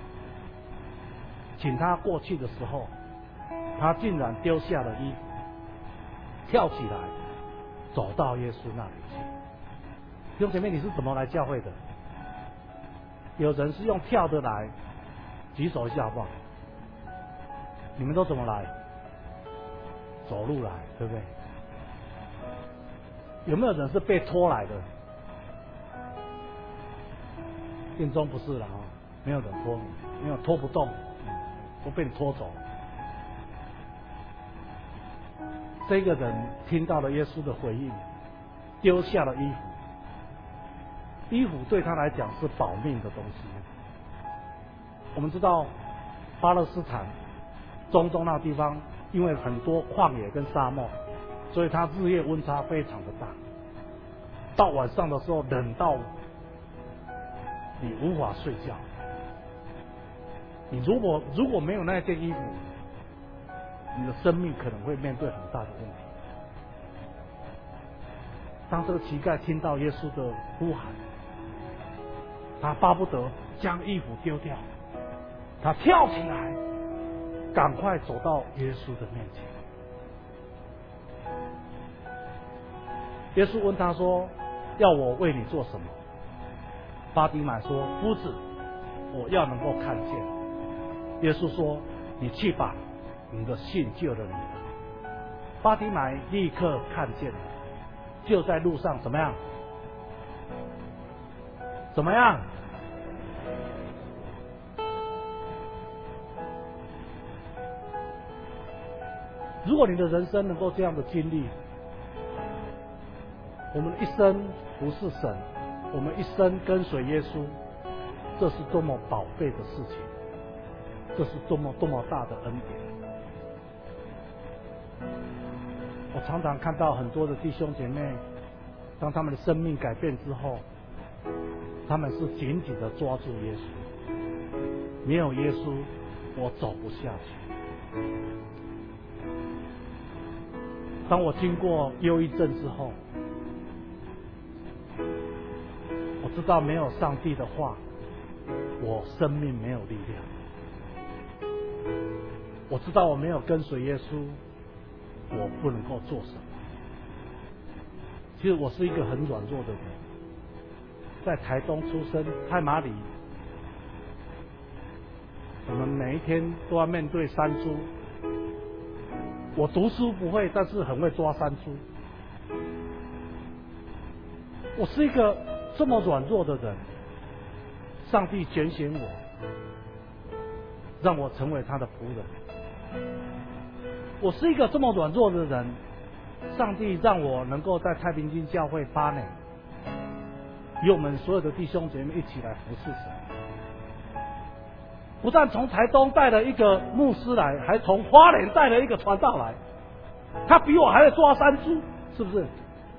请他过去的时候，他竟然丢下了衣服，跳起来走到耶稣那里去。弟兄姐妹，你是怎么来教会的？有人是用跳的来，举手一下好不好？你们都怎么来？走路来，对不对？有没有人是被拖来的？殿中不是了啊，没有人拖你，没有拖不动，都被你拖走。这个人听到了耶稣的回应，丢下了衣服。衣服对他来讲是保命的东西。我们知道巴勒斯坦中东那个地方，因为很多旷野跟沙漠，所以它日夜温差非常的大。到晚上的时候冷到你无法睡觉。你如果如果没有那件衣服，你的生命可能会面对很大的问题。当这个乞丐听到耶稣的呼喊，他巴不得将衣服丢掉，他跳起来，赶快走到耶稣的面前。耶稣问他说：“要我为你做什么？”巴底买说：“夫子，我要能够看见。”耶稣说：“你去吧，你的信救了你了。”巴底买立刻看见了，就在路上怎么样？怎么样？如果你的人生能够这样的经历，我们一生服侍神，我们一生跟随耶稣，这是多么宝贝的事情，这是多么多么大的恩典。我常常看到很多的弟兄姐妹，当他们的生命改变之后，他们是紧紧的抓住耶稣，没有耶稣我走不下去。当我经过忧郁症之后，我知道没有上帝的话，我生命没有力量。我知道我没有跟随耶稣，我不能够做什么。其实我是一个很软弱的人，在台东出生，太麻里，我们每一天都要面对山猪。我读书不会，但是很会抓山猪。我是一个这么软弱的人，上帝拣选我，让我成为他的仆人。我是一个这么软弱的人，上帝让我能够在太平间教会八年，与我们所有的弟兄姐妹一起来服侍神。不但从台东带了一个牧师来，还从花莲带了一个传道来，他比我还会抓山猪，是不是？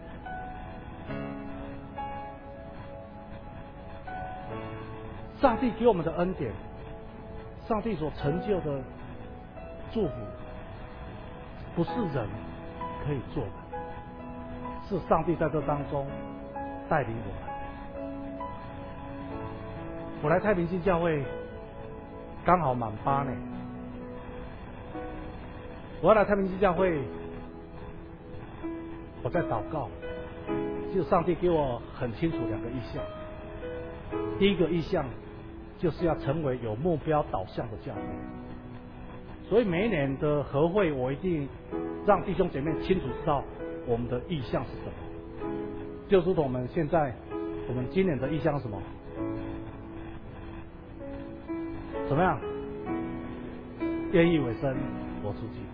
上帝给我们的恩典，上帝所成就的祝福，不是人可以做的，是上帝在这当中带领我们。我来太平间教会刚好满八年，我要来太平间教会，我在祷告，就是上帝给我很清楚两个意向。第一个意向就是要成为有目标导向的教会，所以每一年的合会，我一定让弟兄姐妹清楚知道我们的意向是什么？就如同我们现在，我们今年的意向是什么？怎么样？愿意委身活出去。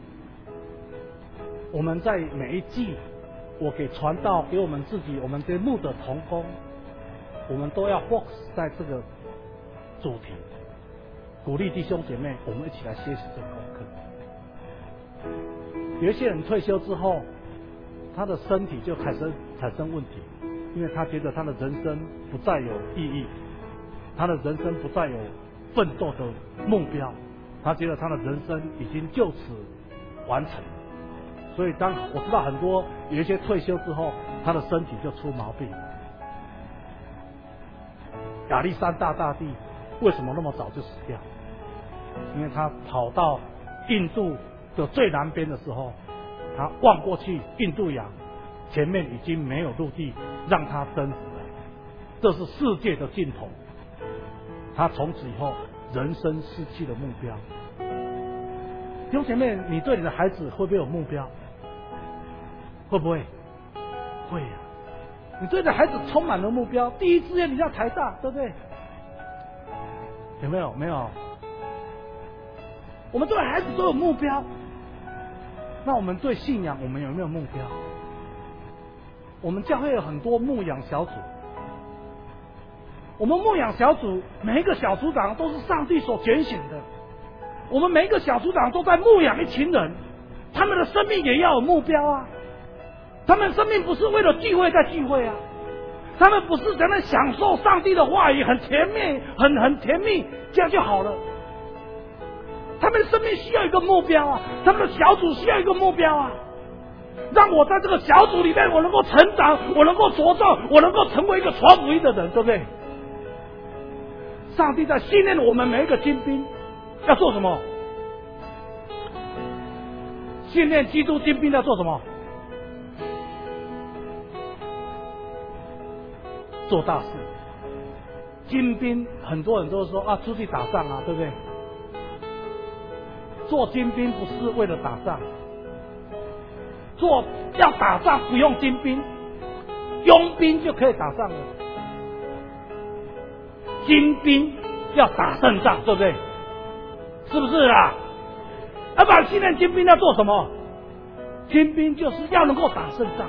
我们在每一季，我给传道，给我们自己，我们这些牧者同工，我们都要 focus 在这个主题，鼓励弟兄姐妹，我们一起来学习这个功课。有一些人退休之后，他的身体就产生产生问题，因为他觉得他的人生不再有意义，他的人生不再有奋斗的目标，他觉得他的人生已经就此完成了。所以当我知道很多有一些退休之后，他的身体就出毛病。亚历山大大帝为什么那么早就死掉？因为他跑到印度的最南边的时候，他望过去印度洋前面已经没有陆地让他登死了，这是世界的尽头。他从此以后人生失去了目标。弟兄姐妹，你对你的孩子会不会有目标？会不会？会呀、啊！你对你的孩子充满了目标，第一志愿你要台大，对不对？有没有？没有。我们对孩子都有目标，那我们对信仰，我们有没有目标？我们教会有很多牧养小组，我们牧养小组每一个小组长都是上帝所拣选的，我们每一个小组长都在牧养一群人，他们的生命也要有目标啊！他们生命不是为了聚会在聚会啊，他们不是在那享受上帝的话语，很甜蜜，很很甜蜜，这样就好了。他们生命需要一个目标啊，他们的小组需要一个目标啊，让我在这个小组里面，我能够成长，我能够茁壮，我能够成为一个传福音的人，对不对？上帝在训练我们每一个精兵，要做什么？训练基督精兵要做什么？做大事。精兵很多人都说啊，出去打仗啊，对不对？做精兵不是为了打仗，做要打仗不用精兵，佣兵就可以打仗了。精兵要打胜仗，对不对？是不是啊？要不然训练精兵要做什么？精兵就是要能够打胜仗。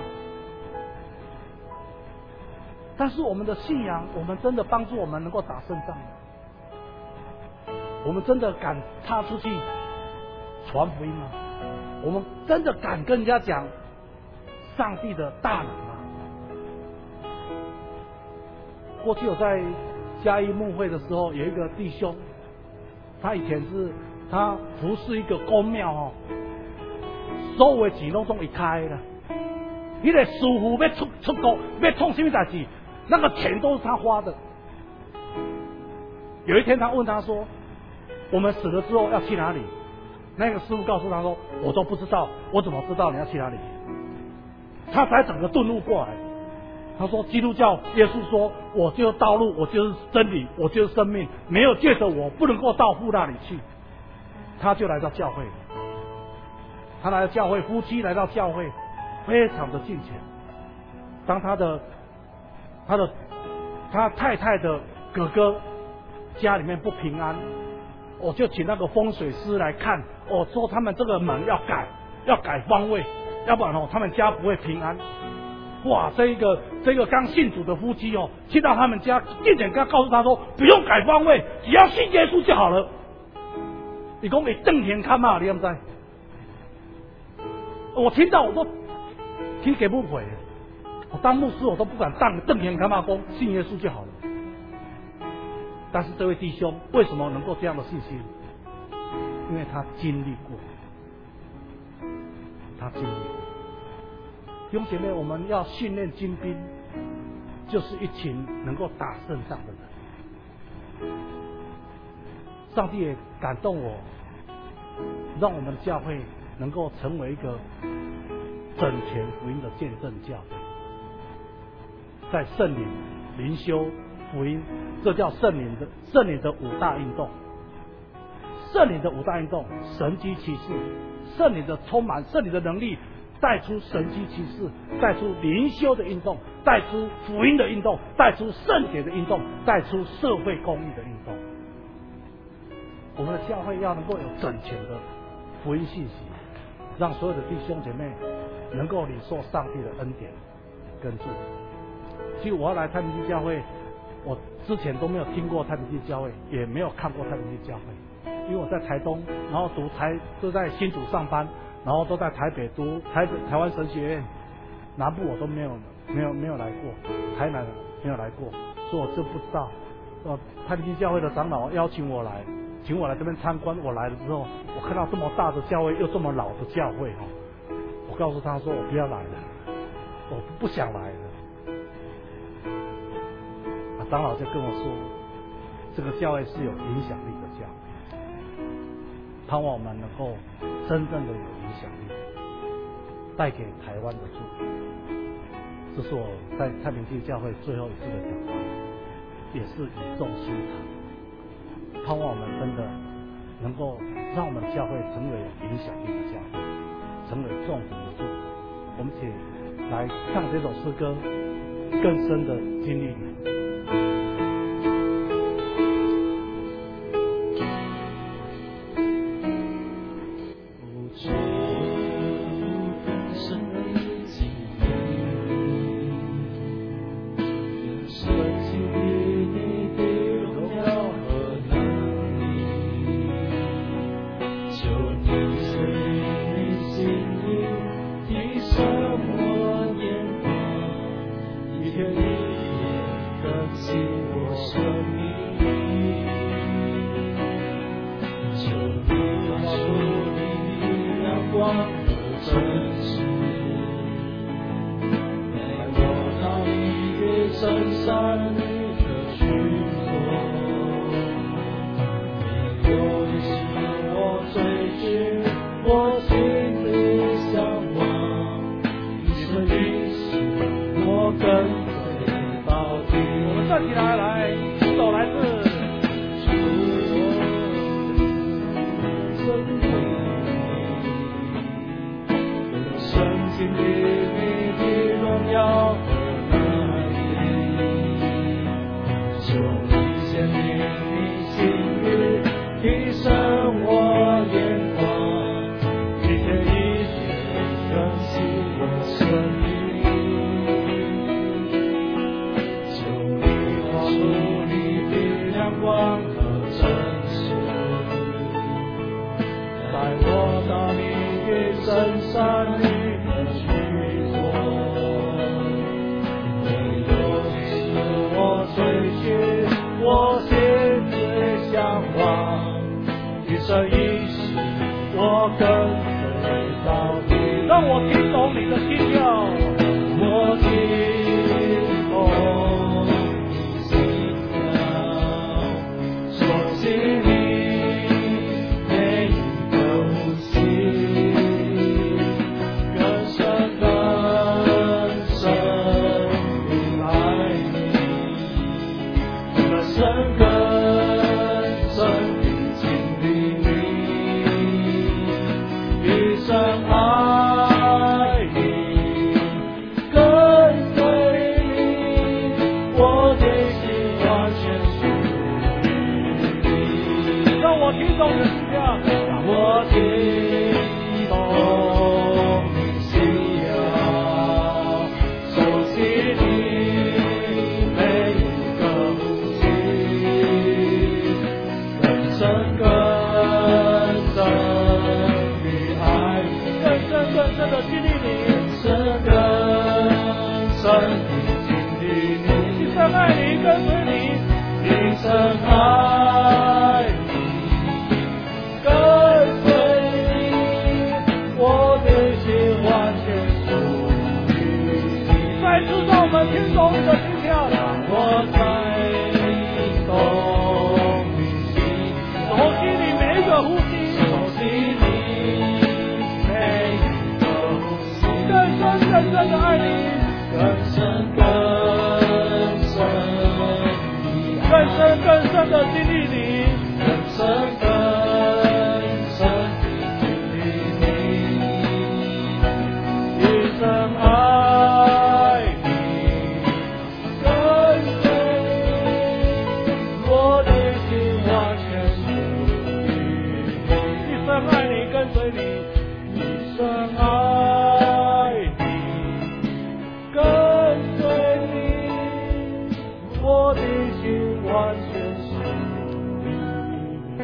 但是我们的信仰，我们真的帮助我们能够打胜仗吗？我们真的敢踏出去传福音吗？我们真的敢跟人家讲上帝的大能吗？过去我在嘉义牧会的时候，有一个弟兄，他以前是他服侍一个公庙哦，所有的钱拢总一开了，那个师傅要出出国要创什么代志，那个钱都是他花的。有一天他问他说：“我们死了之后要去哪里？”那个师傅告诉他说：“我都不知道，我怎么知道你要去哪里？”他才整个顿悟过来。他说：“基督教耶稣说，我就是道路，我就是真理，我就是生命，没有借着我不能够到父那里去。”他就来到教会，他来到教会，夫妻来到教会，非常的敬虔。当他的他的他太太的哥哥家里面不平安，我就请那个风水师来看，我说他们这个门要改，要改方位，要不然哦，他们家不会平安。哇，这一个这个刚信主的夫妻哦，去到他们家，店长刚告诉他说，不用改方位，只要信耶稣就好了。你讲你瞪天看嘛，你知不知？我听到我都听给不回，我当牧师我都不敢瞪瞪天看嘛，说信耶稣就好了。但是这位弟兄为什么能够这样的信心？因为他经历过，他经历过。弟兄姐妹，我们要训练精兵，就是一群能够打胜仗的人。上帝也感动我，让我们的教会能够成为一个整全福音的见证教会，在圣灵、灵修、福音，这叫圣灵的圣灵的五大运动。圣灵的五大运动：神迹奇事，圣灵的充满，圣灵的能力， 带出神迹奇事，带出灵修的运动，带出福音的运动，带出圣洁的运动，带出社会公益的运动。我们的教会要能够有整全的福音信息，让所有的弟兄姐妹能够领受上帝的恩典跟祝福。其实我要来太平基教会，我之前都没有听过太平基教会，也没有看过太平基教会，因为我在台东，然后读台都在新竹上班，然后都在台北读台北台湾神学院，南部我都没有没有没有来过，台南没有来过，所以我就不知道。呃，太平基教会的长老邀请我来，请我来这边参观。我来了之后，我看到这么大的教会，又这么老的教会哈，我告诉他说我不要来了，我不想来了。啊，长老就跟我说，这个教会是有影响力的教会，盼望我们能够真正的有影响力，带给台湾的祝福。这是我在太平基教会最后一次的讲话，也是语重心长，盼望我们真的能够让我们教会成为有影响力的教会，成为众人的祝福。我们请来唱这首诗歌，更深的经历你。 我的心完全属于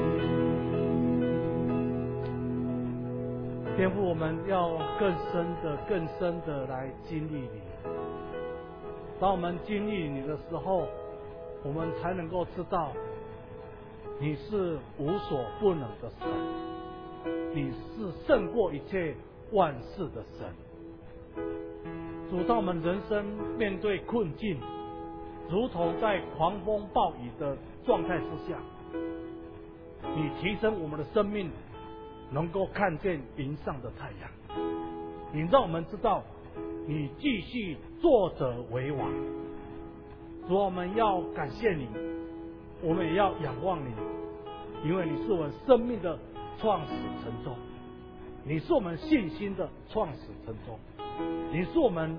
你。天父，我们要更深的、更深的来经历你。当我们经历你的时候，我们才能够知道你是无所不能的神，你是胜过一切万事的神。主，当我们人生面对困境，如同在狂风暴雨的状态之下，你提升我们的生命，能够看见云上的太阳。你让我们知道，你继续坐着为王。主，我们要感谢你，我们也要仰望你，因为你是我们生命的创始成终，你是我们信心的创始成终，你是我们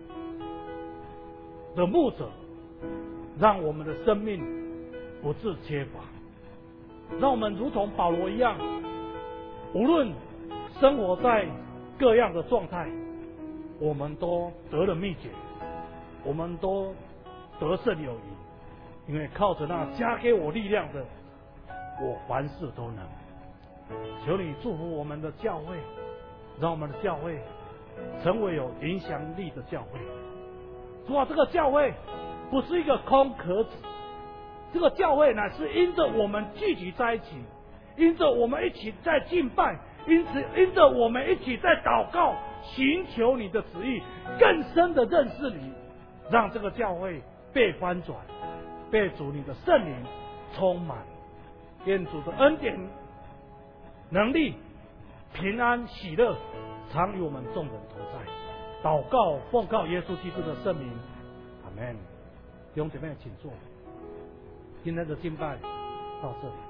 的牧者，让我们的生命不致缺乏，让我们如同保罗一样，无论生活在各样的状态，我们都得了秘诀，我们都得胜有余，因为靠着那加给我力量的，我凡事都能。求你祝福我们的教会，让我们的教会成为有影响力的教会。主啊，这个教会不是一个空壳子，这个教会乃是因着我们聚集在一起，因着我们一起在敬拜，因此因着我们一起在祷告，寻求你的旨意，更深的认识你，让这个教会被翻转，被主你的圣灵充满。愿主的恩典、能力、平安、喜乐常与我们众人同在。祷告奉靠耶稣基督的圣名，阿门。弟兄姐妹请坐。今天的敬拜到这里。